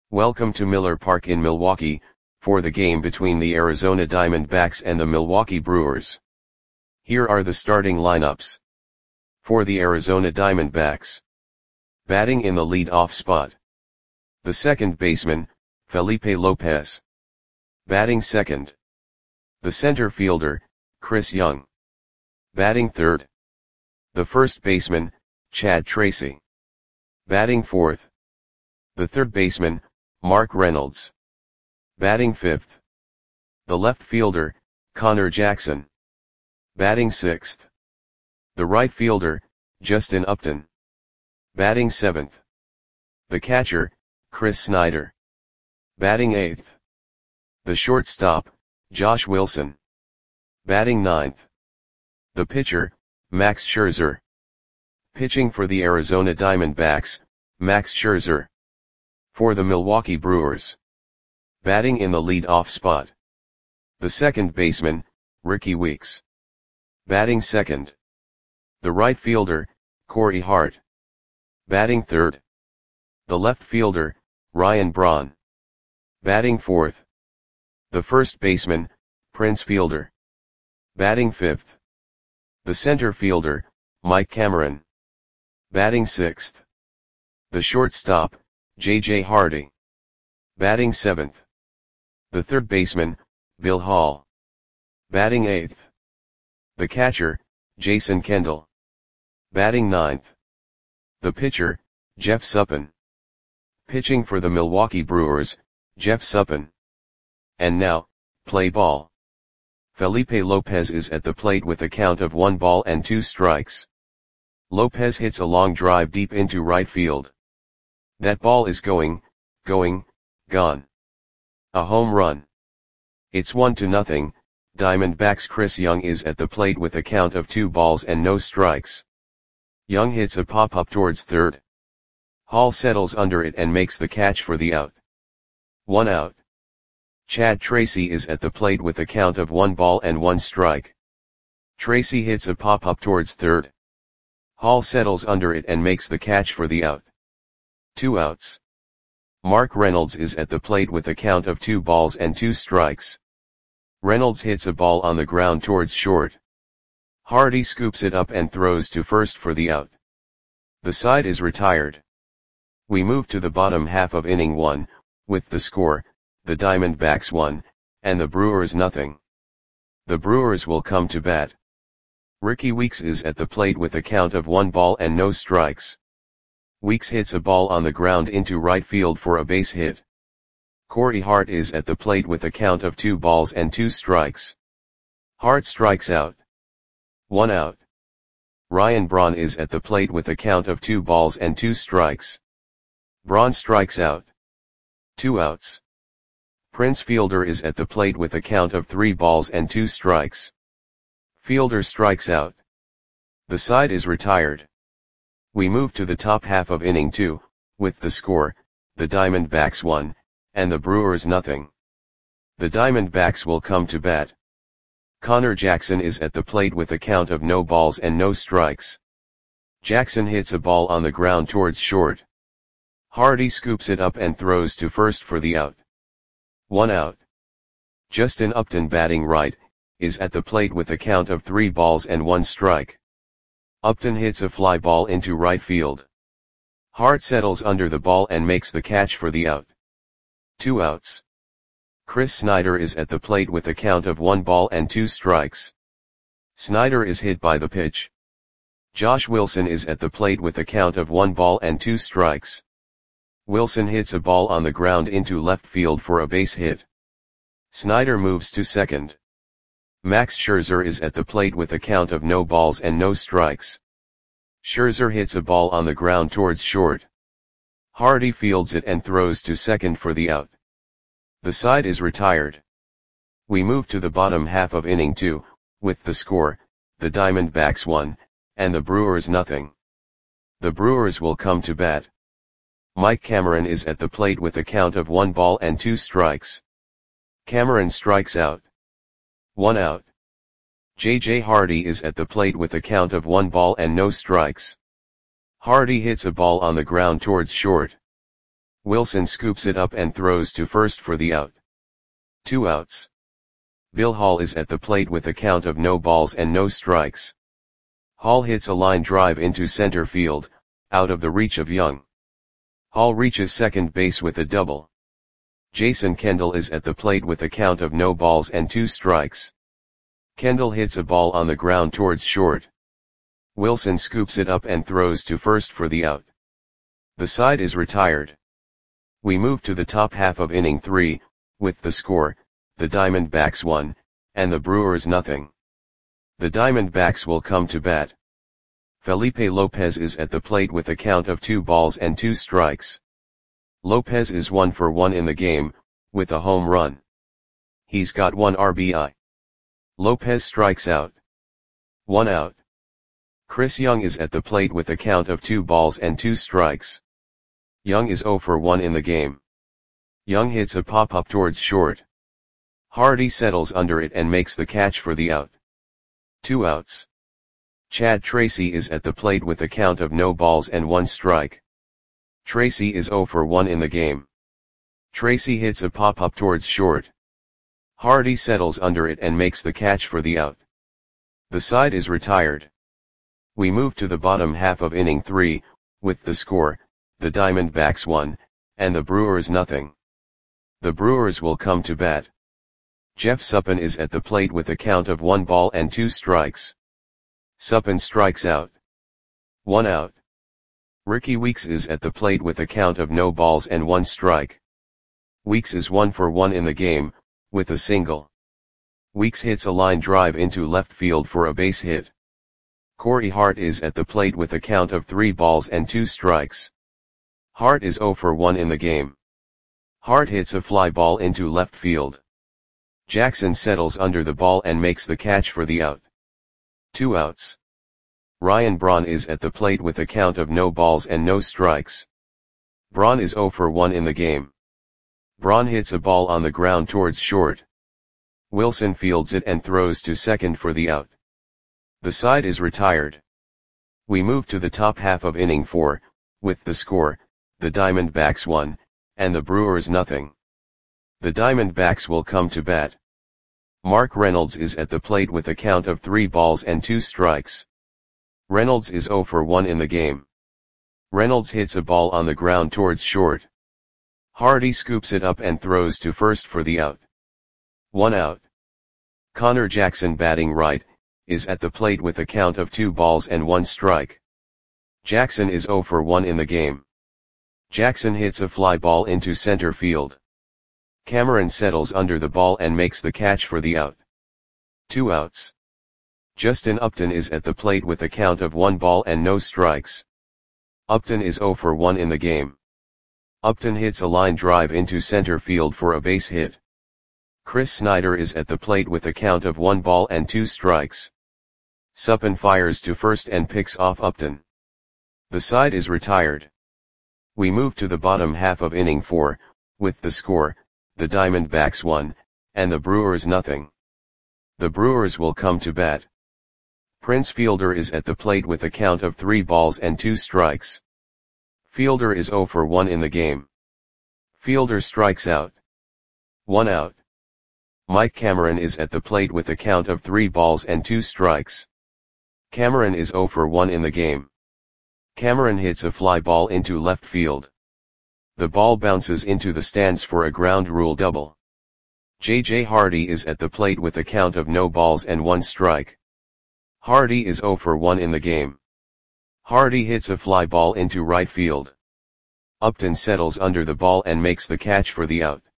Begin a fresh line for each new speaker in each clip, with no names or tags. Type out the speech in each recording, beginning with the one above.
Welcome to Miller Park in Milwaukee, for the game between the Arizona Diamondbacks and the Milwaukee Brewers. Here are the starting lineups. For the Arizona Diamondbacks. Batting in the lead-off spot. The second baseman, Felipe Lopez. Batting second. The center fielder, Chris Young. Batting third. The first baseman, Chad Tracy. Batting fourth. The third baseman, Mark Reynolds. Batting fifth. The left fielder, Connor Jackson. Batting sixth. The right fielder, Justin Upton. Batting seventh. The catcher, Chris Snyder. Batting eighth. The shortstop, Josh Wilson. Batting ninth. The pitcher, Max Scherzer. Pitching for the Arizona Diamondbacks, Max Scherzer. For the Milwaukee Brewers. Batting in the lead-off spot. The second baseman, Rickie Weeks. Batting second. The right fielder, Corey Hart. Batting third. The left fielder, Ryan Braun. Batting fourth. The first baseman, Prince Fielder. Batting fifth. The center fielder, Mike Cameron. Batting sixth. The shortstop, J.J. Hardy. Batting seventh. The third baseman, Bill Hall. Batting eighth. The catcher, Jason Kendall. Batting ninth. The pitcher, Jeff Suppan. Pitching for the Milwaukee Brewers, Jeff Suppan. And now, play ball. Felipe Lopez is at the plate with a count of 1 ball and 2 strikes. Lopez hits a long drive deep into right field. That ball is gone. A home run. It's 1-0, Diamondbacks. Chris Young is at the plate with a count of 2 balls and no strikes. Young hits a pop-up towards third. Hall settles under it and makes the catch for the out. 1 out. Chad Tracy is at the plate with a count of 1 ball and 1 strike. Tracy hits a pop-up towards third. Hall settles under it and makes the catch for the out. 2 outs. Mark Reynolds is at the plate with a count of 2 balls and 2 strikes. Reynolds hits a ball on the ground towards short. Hardy scoops it up and throws to first for the out. The side is retired. We move to the bottom half of inning 1, with the score, the Diamondbacks 1, and the Brewers 0. The Brewers will come to bat. Rickie Weeks is at the plate with a count of 1 ball and no strikes. Weeks hits a ball on the ground into right field for a base hit. Corey Hart is at the plate with a count of 2 balls and 2 strikes. Hart strikes out. 1 out. Ryan Braun is at the plate with a count of 2 balls and 2 strikes. Braun strikes out. 2 outs. Prince Fielder is at the plate with a count of 3 balls and 2 strikes. Fielder strikes out. The side is retired. We move to the top half of inning 2, with the score, the Diamondbacks 1, and the Brewers 0. The Diamondbacks will come to bat. Connor Jackson is at the plate with a count of no balls and no strikes. Jackson hits a ball on the ground towards short. Hardy scoops it up and throws to first for the out. 1 out. Justin Upton, batting right, is at the plate with a count of 3 balls and 1 strike. Upton hits a fly ball into right field. Hart settles under the ball and makes the catch for the out. 2 outs. Chris Snyder is at the plate with a count of 1 ball and 2 strikes. Snyder is hit by the pitch. Josh Wilson is at the plate with a count of 1 ball and 2 strikes. Wilson hits a ball on the ground into left field for a base hit. Snyder moves to second. Max Scherzer is at the plate with a count of no balls and no strikes. Scherzer hits a ball on the ground towards short. Hardy fields it and throws to second for the out. The side is retired. We move to the bottom half of inning 2, with the score, the Diamondbacks 1, and the Brewers 0. The Brewers will come to bat. Mike Cameron is at the plate with a count of 1 ball and 2 strikes. Cameron strikes out. 1 out. J.J. Hardy is at the plate with a count of 1 ball and no strikes. Hardy hits a ball on the ground towards short. Wilson scoops it up and throws to first for the out. 2 outs. Bill Hall is at the plate with a count of no balls and no strikes. Hall hits a line drive into center field, out of the reach of Young. Hall reaches second base with a double. Jason Kendall is at the plate with a count of no balls and 2 strikes. Kendall hits a ball on the ground towards short. Wilson scoops it up and throws to first for the out. The side is retired. We move to the top half of inning 3, with the score, the Diamondbacks 1, and the Brewers nothing. The Diamondbacks will come to bat. Felipe Lopez is at the plate with a count of 2 balls and 2 strikes. Lopez is 1 for 1 in the game, with a home run. He's got 1 RBI. Lopez strikes out. 1 out. Chris Young is at the plate with a count of 2 balls and 2 strikes. Young is 0 for 1 in the game. Young hits a pop-up towards short. Hardy settles under it and makes the catch for the out. 2 outs. Chad Tracy is at the plate with a count of no balls and 1 strike. Tracy is 0 for 1 in the game. Tracy hits a pop-up towards short. Hardy settles under it and makes the catch for the out. The side is retired. We move to the bottom half of inning 3, with the score, the Diamondbacks 1, and the Brewers nothing. The Brewers will come to bat. Jeff Suppan is at the plate with a count of 1 ball and 2 strikes. Suppan strikes out. 1 out. Ricky Weeks is at the plate with a count of no balls and 1 strike. Weeks is 1 for 1 in the game, with a single. Weeks hits a line drive into left field for a base hit. Corey Hart is at the plate with a count of 3 balls and 2 strikes. Hart is 0 for 1 in the game. Hart hits a fly ball into left field. Jackson settles under the ball and makes the catch for the out. 2 outs. Ryan Braun is at the plate with a count of no balls and no strikes. Braun is 0 for 1 in the game. Braun hits a ball on the ground towards short. Wilson fields it and throws to second for the out. The side is retired. We move to the top half of inning 4, with the score, the Diamondbacks 1, and the Brewers nothing. The Diamondbacks will come to bat. Mark Reynolds is at the plate with a count of 3 balls and 2 strikes. Reynolds is 0 for 1 in the game. Reynolds hits a ball on the ground towards short. Hardy scoops it up and throws to first for the out. 1 out. Connor Jackson, batting right, is at the plate with a count of 2 balls and 1 strike. Jackson is 0 for 1 in the game. Jackson hits a fly ball into center field. Cameron settles under the ball and makes the catch for the out. 2 outs. Justin Upton is at the plate with a count of 1 ball and no strikes. Upton is 0 for 1 in the game. Upton hits a line drive into center field for a base hit. Chris Snyder is at the plate with a count of 1 ball and 2 strikes. Suppan fires to first and picks off Upton. The side is retired. We move to the bottom half of inning 4, with the score, the Diamondbacks 1, and the Brewers nothing. The Brewers will come to bat. Prince Fielder is at the plate with a count of 3 balls and 2 strikes. Fielder is 0 for 1 in the game. Fielder strikes out. 1 out. Mike Cameron is at the plate with a count of 3 balls and 2 strikes. Cameron is 0 for 1 in the game. Cameron hits a fly ball into left field. The ball bounces into the stands for a ground rule double. J.J. Hardy is at the plate with a count of no balls and 1 strike. Hardy is 0 for 1 in the game. Hardy hits a fly ball into right field. Upton settles under the ball and makes the catch for the out.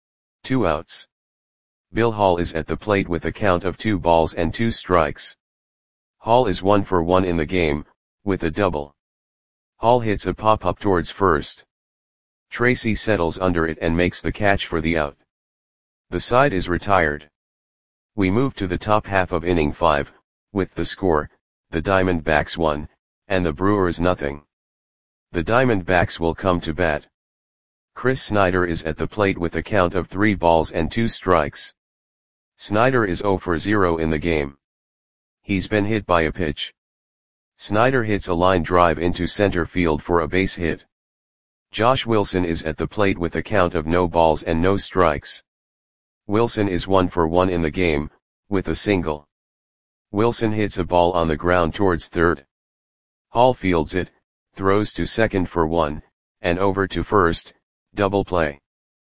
2 outs. Bill Hall is at the plate with a count of 2 balls and 2 strikes. Hall is 1 for 1 in the game, with a double. Hall hits a pop-up towards first. Tracy settles under it and makes the catch for the out. The side is retired. We move to the top half of inning 5, with the score, the Diamondbacks 1, and the Brewers nothing. The Diamondbacks will come to bat. Chris Snyder is at the plate with a count of 3 balls and 2 strikes. Snyder is 0 for 0 in the game. He's been hit by a pitch. Snyder hits a line drive into center field for a base hit. Josh Wilson is at the plate with a count of no balls and no strikes. Wilson is 1 for 1 in the game, with a single. Wilson hits a ball on the ground towards third. Hall fields it, throws to second for 1, and over to first, double play.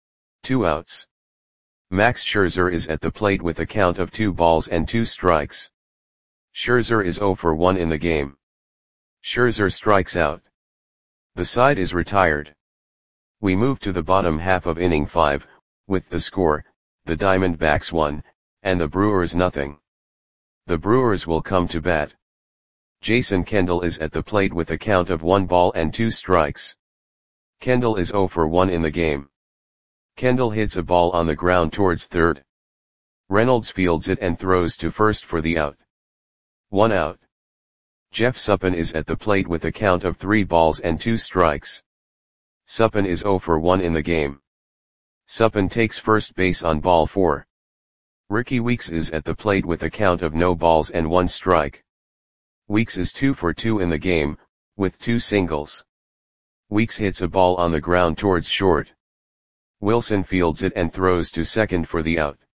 2 outs. Max Scherzer is at the plate with a count of 2 balls and 2 strikes. Scherzer is 0 for 1 in the game. Scherzer strikes out. The side is retired. We move to the bottom half of inning 5, with the score, the Diamondbacks 1, and the Brewers nothing. The Brewers will come to bat. Jason Kendall is at the plate with a count of 1 ball and 2 strikes. Kendall is 0 for 1 in the game. Kendall hits a ball on the ground towards third. Reynolds fields it and throws to first for the out. 1 out. Jeff Suppan is at the plate with a count of 3 balls and 2 strikes. Suppan is 0 for 1 in the game. Suppan takes first base on ball 4. Ricky Weeks is at the plate with a count of no balls and 1 strike. Weeks is 2 for 2 in the game, with 2 singles. Weeks hits a ball on the ground towards short. Wilson fields it and throws to second for the out.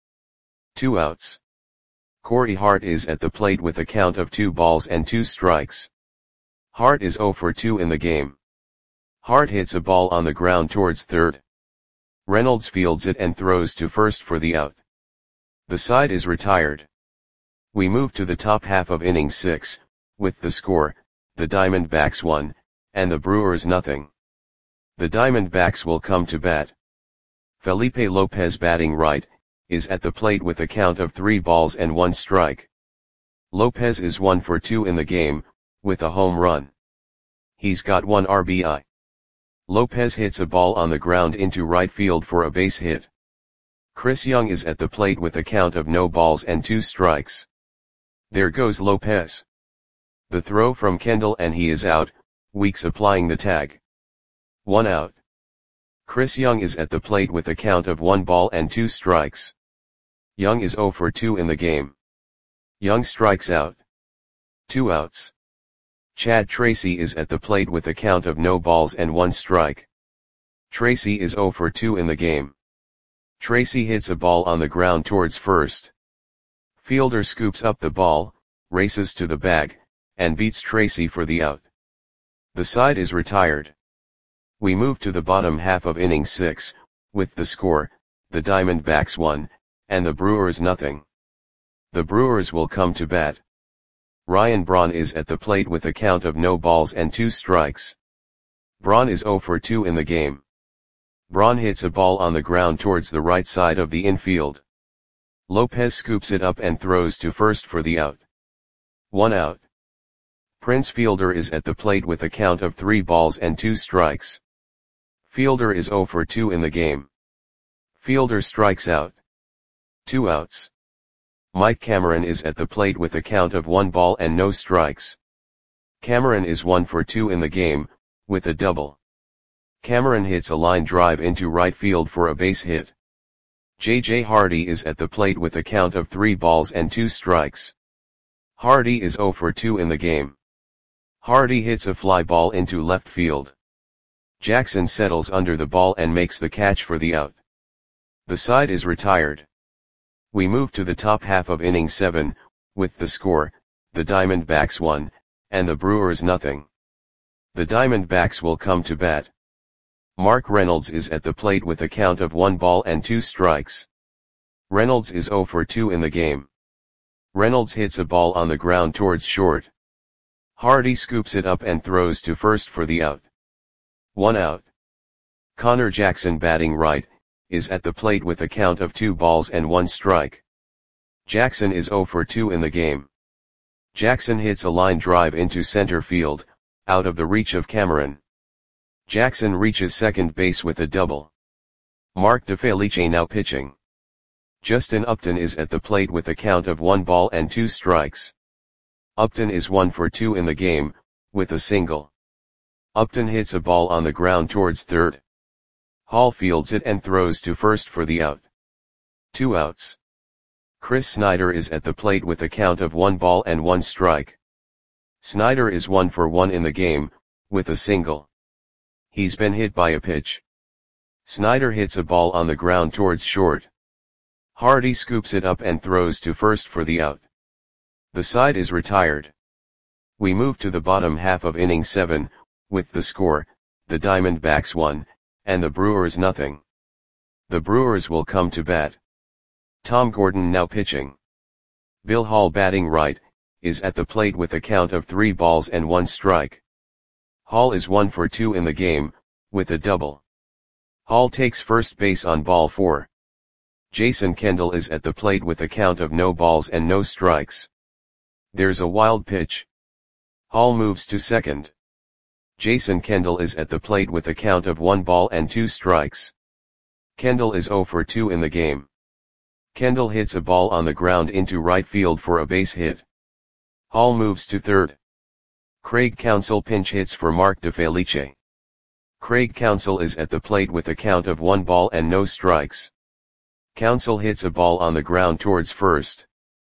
2 outs. Corey Hart is at the plate with a count of 2 balls and 2 strikes. Hart is 0 for 2 in the game. Hart hits a ball on the ground towards third. Reynolds fields it and throws to first for the out. The side is retired. We move to the top half of inning 6, with the score, the Diamondbacks 1, and the Brewers nothing. The Diamondbacks will come to bat. Felipe Lopez batting right, is at the plate with a count of 3 balls and 1 strike. Lopez is 1 for 2 in the game, with a home run. He's got 1 RBI. Lopez hits a ball on the ground into right field for a base hit. Chris Young is at the plate with a count of no balls and 2 strikes. There goes Lopez. The throw from Kendall and he is out, Weeks applying the tag. 1 out. Chris Young is at the plate with a count of 1 ball and 2 strikes. Young is 0 for 2 in the game. Young strikes out. 2 outs. Chad Tracy is at the plate with a count of no balls and 1 strike. Tracy is 0 for 2 in the game. Tracy hits a ball on the ground towards first. Fielder scoops up the ball, races to the bag, and beats Tracy for the out. The side is retired. We move to the bottom half of inning 6, with the score, the Diamondbacks 1, and the Brewers nothing. The Brewers will come to bat. Ryan Braun is at the plate with a count of no balls and 2 strikes. Braun is 0 for 2 in the game. Braun hits a ball on the ground towards the right side of the infield. Lopez scoops it up and throws to first for the out. 1 out. Prince Fielder is at the plate with a count of 3 balls and 2 strikes. Fielder is 0 for 2 in the game. Fielder strikes out. 2 outs. Mike Cameron is at the plate with a count of 1 ball and no strikes. Cameron is 1 for 2 in the game, with a double. Cameron hits a line drive into right field for a base hit. J.J. Hardy is at the plate with a count of 3 balls and 2 strikes. Hardy is 0 for 2 in the game. Hardy hits a fly ball into left field. Jackson settles under the ball and makes the catch for the out. The side is retired. We move to the top half of inning 7, with the score, the Diamondbacks 1, and the Brewers nothing. The Diamondbacks will come to bat. Mark Reynolds is at the plate with a count of 1 ball and 2 strikes. Reynolds is 0 for 2 in the game. Reynolds hits a ball on the ground towards short. Hardy scoops it up and throws to first for the out. 1 out. Connor Jackson batting right, is at the plate with a count of 2 balls and 1 strike. Jackson is 0 for 2 in the game. Jackson hits a line drive into center field, out of the reach of Cameron. Jackson reaches second base with a double. Mark DeFelice now pitching. Justin Upton is at the plate with a count of 1 ball and 2 strikes. Upton is 1 for 2 in the game, with a single. Upton hits a ball on the ground towards third. Hall fields it and throws to first for the out. 2 outs. Chris Snyder is at the plate with a count of 1 ball and 1 strike. Snyder is 1 for 1 in the game, with a single. He's been hit by a pitch. Snyder hits a ball on the ground towards short. Hardy scoops it up and throws to first for the out. The side is retired. We move to the bottom half of inning 7, with the score, the Diamondbacks 1, and the Brewers nothing. The Brewers will come to bat. Tom Gordon now pitching. Bill Hall batting right, is at the plate with a count of 3 balls and 1 strike. Hall is 1 for 2 in the game, with a double. Hall takes first base on ball 4. Jason Kendall is at the plate with a count of no balls and no strikes. There's a wild pitch. Hall moves to second. Jason Kendall is at the plate with a count of 1 ball and 2 strikes. Kendall is 0 for 2 in the game. Kendall hits a ball on the ground into right field for a base hit. Hall moves to third. Craig Counsell pinch hits for Mark DeFelice. Craig Counsell is at the plate with a count of 1 ball and no strikes. Counsell hits a ball on the ground towards first.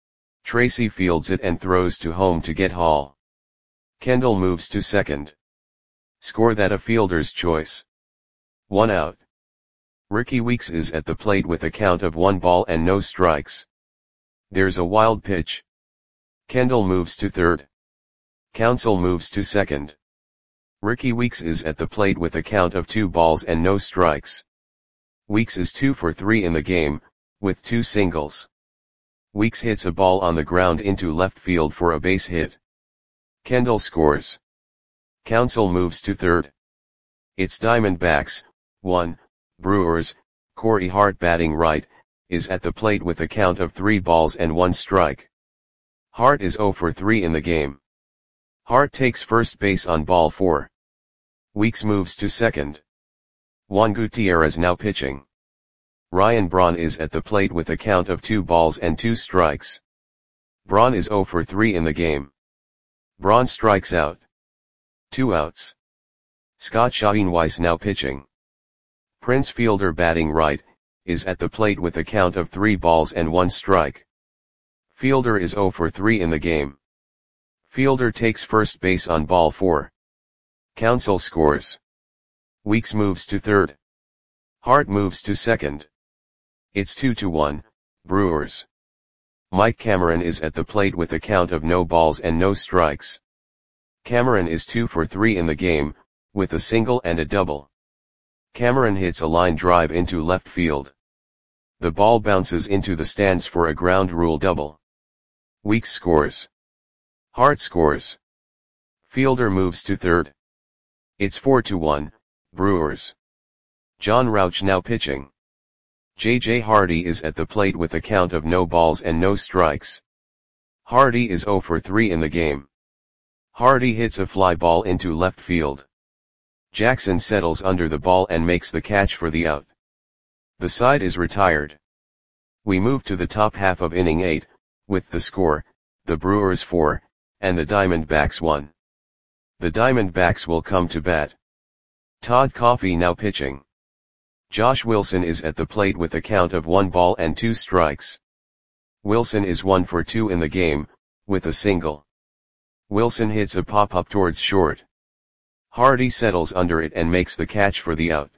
Tracy fields it and throws to home to get Hall. Kendall moves to second. Score that a fielder's choice. 1 out. Ricky Weeks is at the plate with a count of 1 ball and no strikes. There's a wild pitch. Kendall moves to third. Counsell moves to second. Ricky Weeks is at the plate with a count of 2 balls and no strikes. Weeks is 2 for 3 in the game, with 2 singles. Weeks hits a ball on the ground into left field for a base hit. Kendall scores. Counsell moves to third. It's Diamondbacks, 1, Brewers. Corey Hart batting right, is at the plate with a count of 3 balls and 1 strike. Hart is 0 for 3 in the game. Hart takes first base on ball 4. Weeks moves to second. Juan Gutierrez now pitching. Ryan Braun is at the plate with a count of 2 balls and 2 strikes. Braun is 0 for 3 in the game. Braun strikes out. 2 outs. Scott Schoenweiss now pitching. Prince Fielder batting right, is at the plate with a count of 3 balls and 1 strike. Fielder is 0 for 3 in the game. Fielder takes first base on ball 4. Counsell scores. Weeks moves to third. Hart moves to second. It's 2-1, Brewers. Mike Cameron is at the plate with a count of no balls and no strikes. Cameron is 2 for 3 in the game, with a single and a double. Cameron hits a line drive into left field. The ball bounces into the stands for a ground rule double. Weeks scores. Hart scores. Fielder moves to third. It's 4-1, Brewers. John Rauch now pitching. J.J. Hardy is at the plate with a count of no balls and no strikes. Hardy is 0 for 3 in the game. Hardy hits a fly ball into left field. Jackson settles under the ball and makes the catch for the out. The side is retired. We move to the top half of inning 8, with the score, the Brewers 4, and the Diamondbacks 1. The Diamondbacks will come to bat. Todd Coffey now pitching. Josh Wilson is at the plate with a count of 1 ball and 2 strikes. Wilson is 1 for 2 in the game, with a single. Wilson hits a pop-up towards short. Hardy settles under it and makes the catch for the out.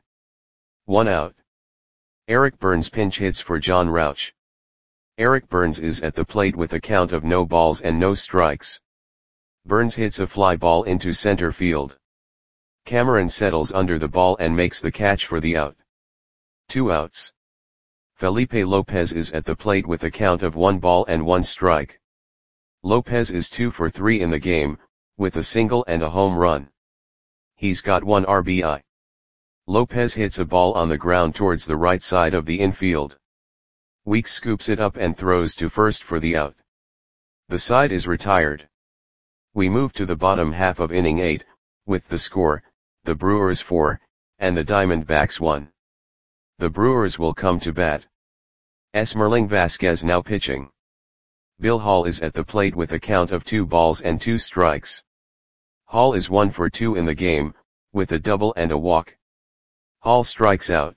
1 out. Eric Burns pinch hits for John Rauch. Eric Burns is at the plate with a count of no balls and no strikes. Burns hits a fly ball into center field. Cameron settles under the ball and makes the catch for the out. 2 outs. Felipe Lopez is at the plate with a count of 1 ball and 1 strike. Lopez is 2 for 3 in the game, with a single and a home run. He's got 1 RBI. Lopez hits a ball on the ground towards the right side of the infield. Weeks scoops it up and throws to first for the out. The side is retired. We move to the bottom half of inning 8, with the score, the Brewers 4, and the Diamondbacks 1. The Brewers will come to bat. Esmerling Vasquez now pitching. Bill Hall is at the plate with a count of 2 balls and 2 strikes. Hall is 1 for 2 in the game, with a double and a walk. Hall strikes out.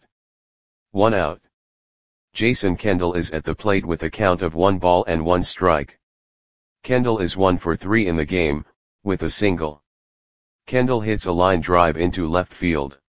1 out. Jason Kendall is at the plate with a count of 1 ball and 1 strike. Kendall is 1 for 3 in the game, with a single. Kendall hits a line drive into left field.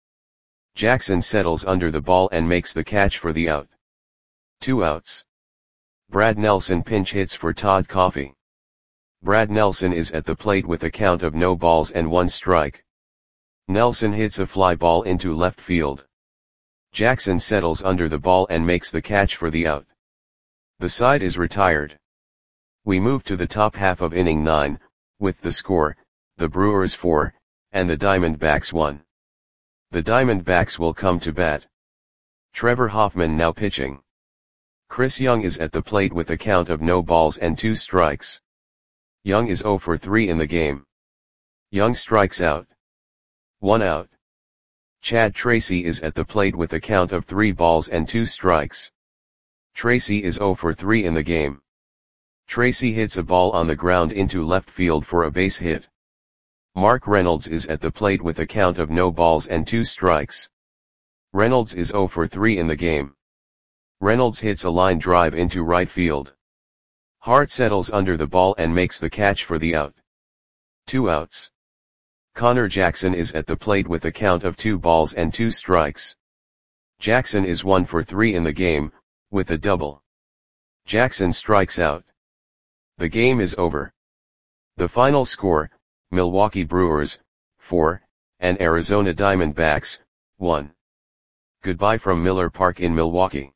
Jackson settles under the ball and makes the catch for the out. 2 outs. Brad Nelson pinch hits for Todd Coffey. Brad Nelson is at the plate with a count of no balls and 1 strike. Nelson hits a fly ball into left field. Jackson settles under the ball and makes the catch for the out. The side is retired. We move to the top half of inning 9, with the score, the Brewers 4, and the Diamondbacks 1. The Diamondbacks will come to bat. Trevor Hoffman now pitching. Chris Young is at the plate with a count of no balls and 2 strikes. Young is 0 for 3 in the game. Young strikes out. 1 out. Chad Tracy is at the plate with a count of 3 balls and 2 strikes. Tracy is 0 for 3 in the game. Tracy hits a ball on the ground into left field for a base hit. Mark Reynolds is at the plate with a count of no balls and 2 strikes. Reynolds is 0 for 3 in the game. Reynolds hits a line drive into right field. Hart settles under the ball and makes the catch for the out. 2 outs. Connor Jackson is at the plate with a count of 2 balls and 2 strikes. Jackson is 1 for 3 in the game, with a double. Jackson strikes out. The game is over. The final score, Milwaukee Brewers, 4, and Arizona Diamondbacks, 1. Goodbye from Miller Park in Milwaukee.